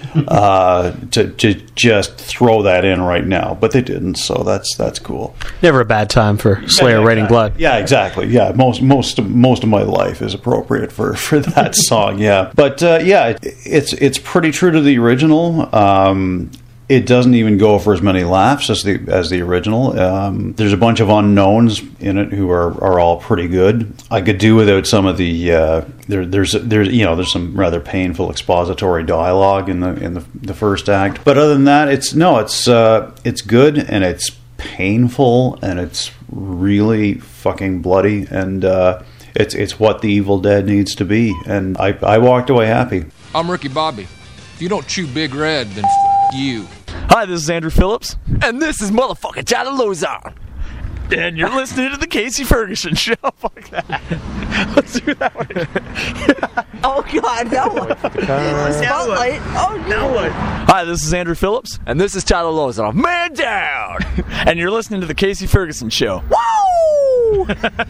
To just throw that in right now, but they didn't, so that's cool. Never a bad time for Slayer Raining Blood. Yeah, exactly. Yeah, most of my life is appropriate for that song. Yeah, but it's pretty true to the original. It doesn't even go for as many laughs as the original. There's a bunch of unknowns in it who are all pretty good. I could do without some of the there's some rather painful expository dialogue in the first act. But other than that, it's good, and it's painful, and it's really fucking bloody, and it's what the Evil Dead needs to be. And I walked away happy. I'm Ricky Bobby. If you don't chew Big Red, then you. Hi, this is Andrew Phillips. And this is motherfucking Johnny Luzon. And you're listening to the Casey Ferguson Show. Fuck that. Let's do that one again. Oh, God, now what? Spotlight. Oh, now what? Hi, this is Andrew Phillips. And this is Tyler Lozanoff. Man down! And you're listening to the Casey Ferguson Show. Woo!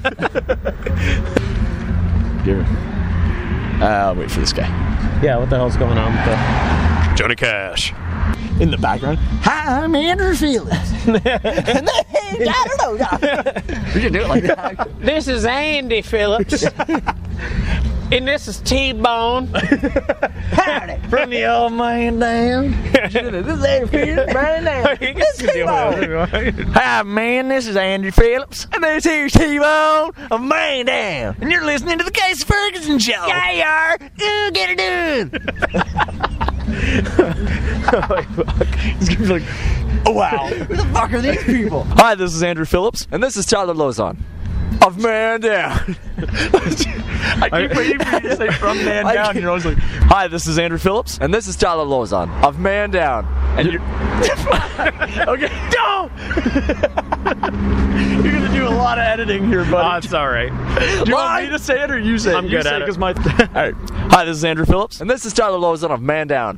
I'll wait for this guy. Yeah, what the hell's going on with that? Johnny Cash. In the background. Hi, I'm Andrew Phillips. I don't know. We should do it like that. This is Andy Phillips. And this is T-Bone. Howdy. From the old man down. This is Andrew Phillips. Man down. This is T-Bone. Hi, man. This is Andrew Phillips. And this here's T-Bone of Man Down. And you're listening to the Casey Ferguson Show. Yeah, you are. Ooh, get it done. He's gonna be like, oh, wow. Who the fuck are these people? Hi, this is Andrew Phillips. And this is Tyler Lozon of Man Down. I keep waiting for you to say from Man Down. And you're always like, hi, this is Andrew Phillips. And this is Tyler Lozon of Man Down. And you're... okay, no! You're going to do a lot of editing here, buddy. Oh, it's all right. Do you want me to say it or you say it? I'm good at it. All right. Hi, this is Andrew Phillips. And this is Tyler Lozon of Man Down.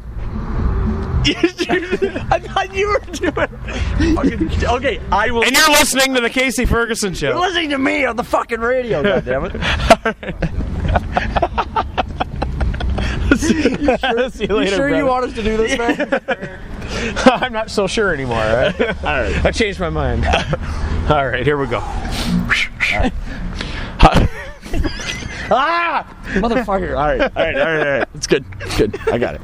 I thought you were doing. Okay, I will. And you're listening to the Casey Ferguson Show. You're listening to me on the fucking radio. Goddammit! See you later, you sure brother. you want us to do this, man? I'm not so sure anymore. All right. I changed my mind. All right, here we go. Ah, motherfucker! All right. It's good. I got it.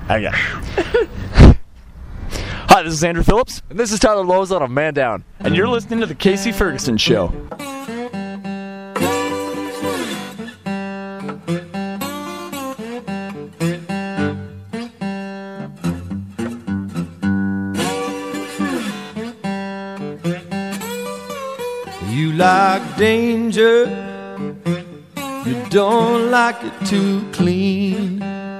Hi, this is Andrew Phillips. And this is Tyler Lozon of Man Down. And you're listening to the Casey Ferguson Show. You like danger, you don't like it too clean.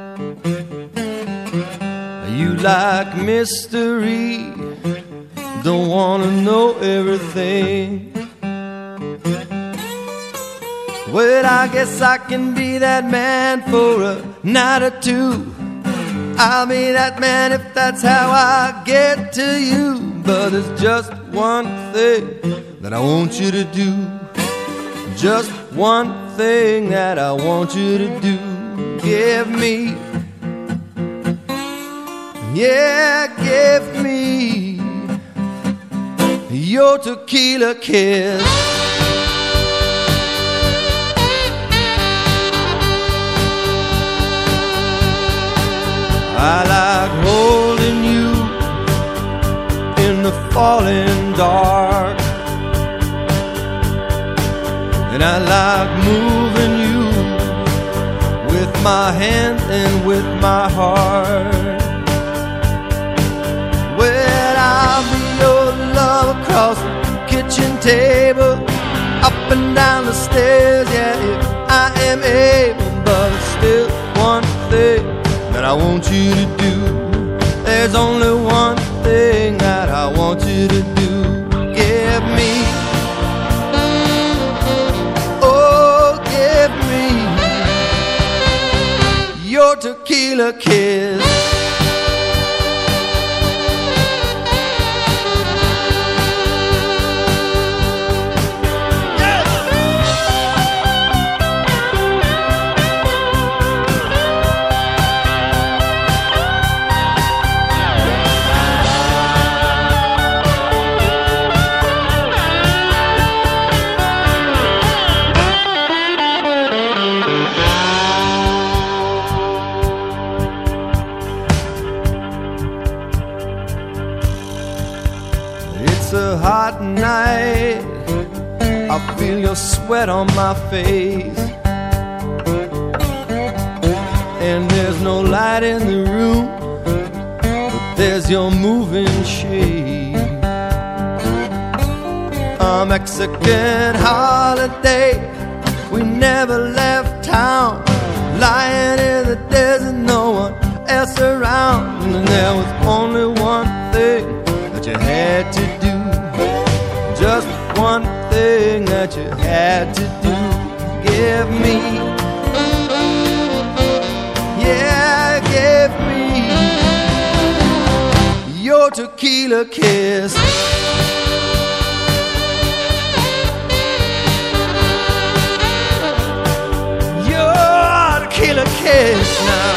You like mystery, don't wanna know everything. Well, I guess I can be that man for a night or two. I'll be that man if that's how I get to you. But there's just one thing that I want you to do. Just one thing that I want you to do. Give me, yeah, give me your tequila kiss. I like holding you in the falling dark, and I like moving you with my hand and with my heart. Well, I'll be your love across the kitchen table, up and down the stairs, yeah, if I am able. But it's still one thing that I want you to do. There's only one thing that I want you to do. Give me, oh, give me your tequila kiss. It's a hot night, I feel your sweat on my face, and there's no light in the room, but there's your moving shade. A Mexican holiday, we never left town, lying in the desert, no one else around, and there was only one thing that you had to do, just one thing that you had to do. Give me, yeah, give me your tequila kiss. Your tequila kiss now.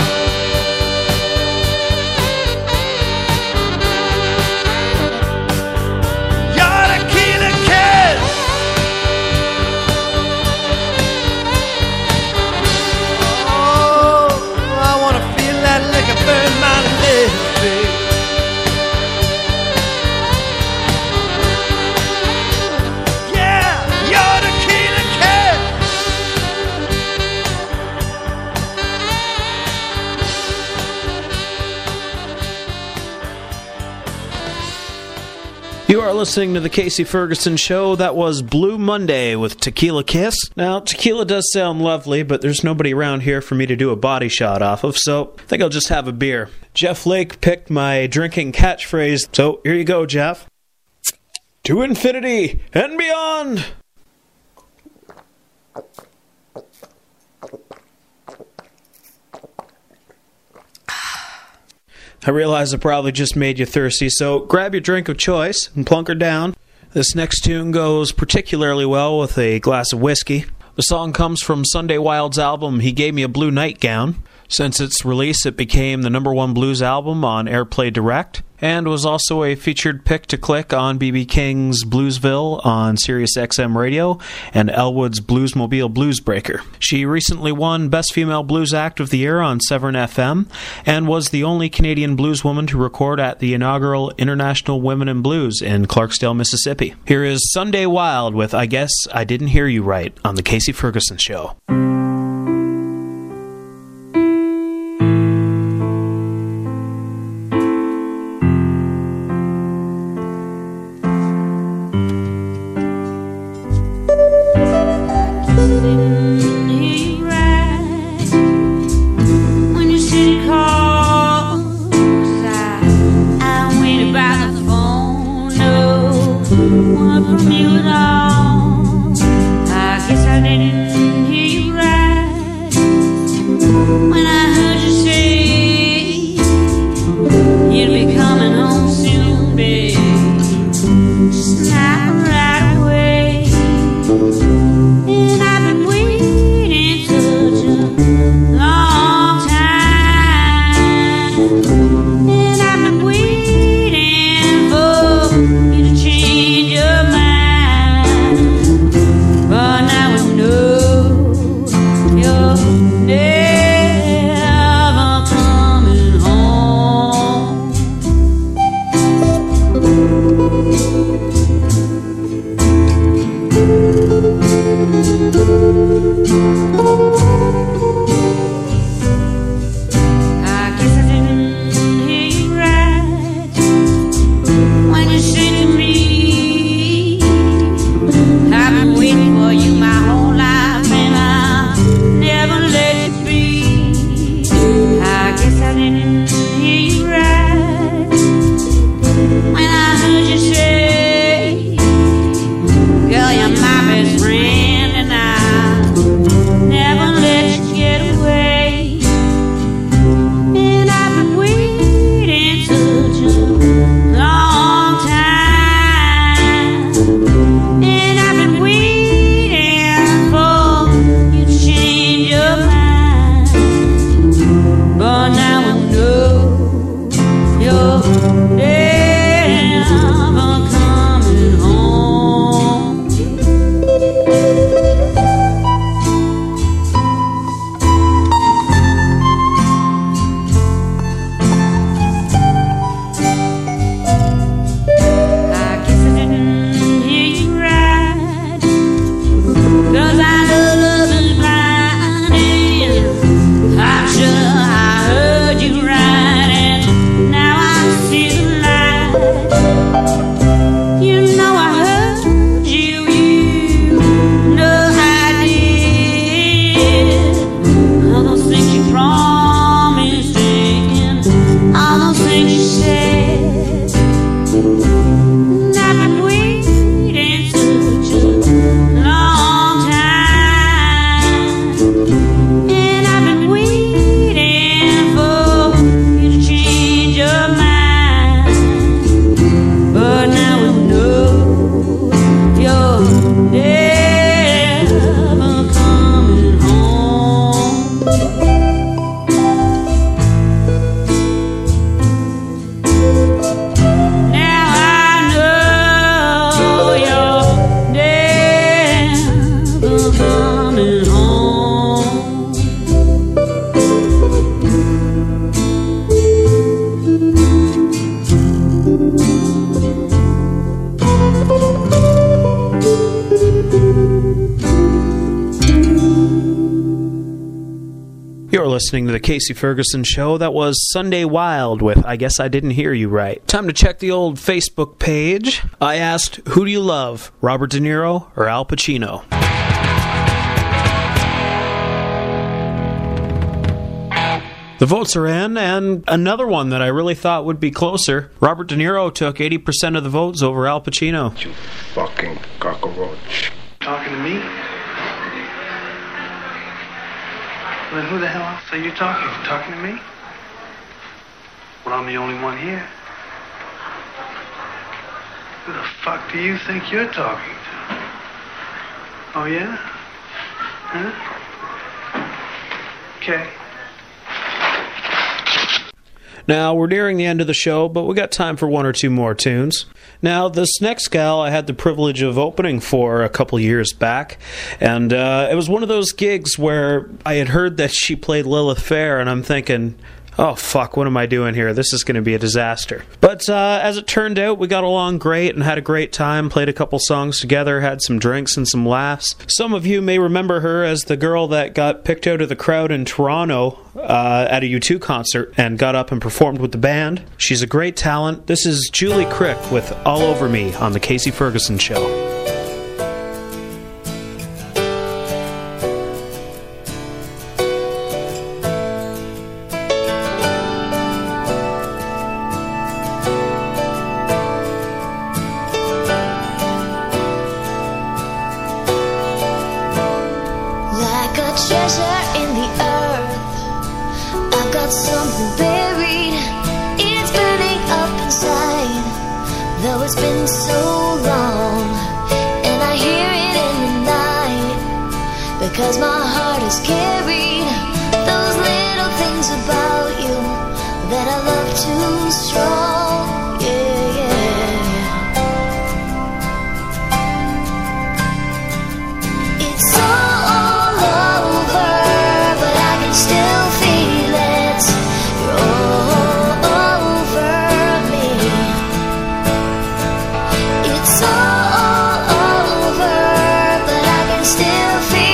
You are listening to the Casey Ferguson Show. That was Blue Monday with Tequila Kiss. Now, tequila does sound lovely, but there's nobody around here for me to do a body shot off of, so I think I'll just have a beer. Jeff Lake picked my drinking catchphrase, so here you go, Jeff. To infinity and beyond! I realize I probably just made you thirsty, so grab your drink of choice and plunk her down. This next tune goes particularly well with a glass of whiskey. The song comes from Sunday Wild's album, He Gave Me a Blue Nightgown. Since its release, it became the #1 blues album on Airplay Direct, and was also a featured pick to click on B.B. King's Bluesville on Sirius XM Radio and Elwood's Bluesmobile Bluesbreaker. She recently won Best Female Blues Act of the Year on Severn FM, and was the only Canadian blueswoman to record at the inaugural International Women in Blues in Clarksdale, Mississippi. Here is Sunday Wild with I Guess I Didn't Hear You Right on The Casey Ferguson Show. listening to the Casey Ferguson Show. That was Sunday Wild with I Guess I Didn't Hear You Right. Time to check the old Facebook page. I asked, who do you love, Robert De Niro or Al Pacino? The votes are in, and another one that I really thought would be closer. Robert De Niro took 80% of the votes over Al Pacino. You fucking cockroach. Talking to me? Well, then who the hell else are you talking to? Talking to me? Well, I'm the only one here. Who the fuck do you think you're talking to? Oh, yeah? Huh? Okay. Now, we're nearing the end of the show, but we got time for one or two more tunes. Now, this next gal I had the privilege of opening for a couple years back, and it was one of those gigs where I had heard that she played Lilith Fair, and I'm thinking, oh, fuck, what am I doing here? This is going to be a disaster. But as it turned out, we got along great and had a great time, played a couple songs together, had some drinks and some laughs. Some of you may remember her as the girl that got picked out of the crowd in Toronto at a U2 concert and got up and performed with the band. She's a great talent. This is Julie Crick with All Over Me on The Casey Ferguson Show. Because my heart has carried those little things about you that I love too strong, yeah, yeah. It's all over, but I can still feel it. You're all over me. It's all over, but I can still feel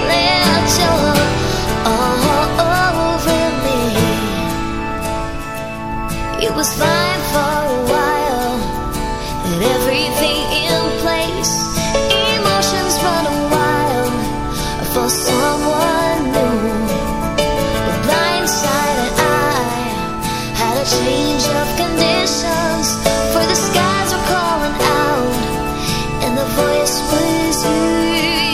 it was fine for a while, and everything in place. Emotions running wild for someone new. The blindsided eye had a change of conditions, for the skies were calling out, and the voice was you.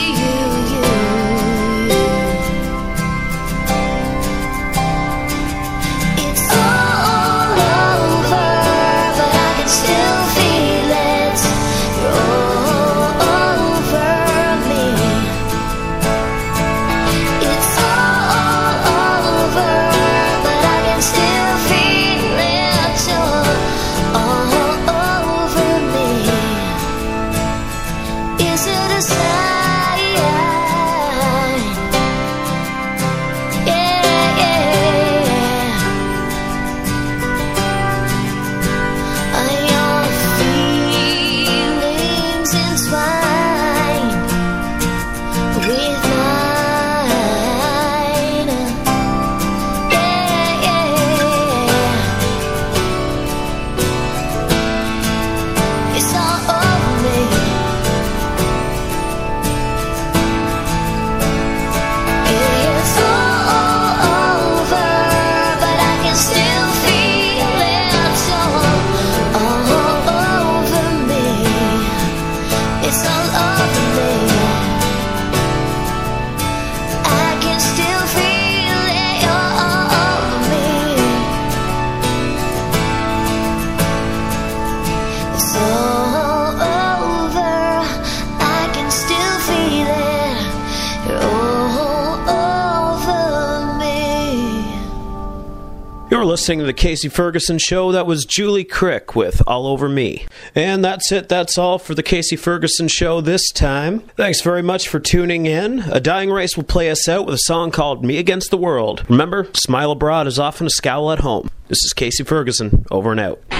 Listening to the Casey Ferguson Show. That was Julie Crick with All Over Me. And that's it. That's all for the Casey Ferguson Show this time. Thanks very much for tuning in. A Dying Race will play us out with a song called Me Against the World. Remember, smile abroad is often a scowl at home. This is Casey Ferguson, over and out.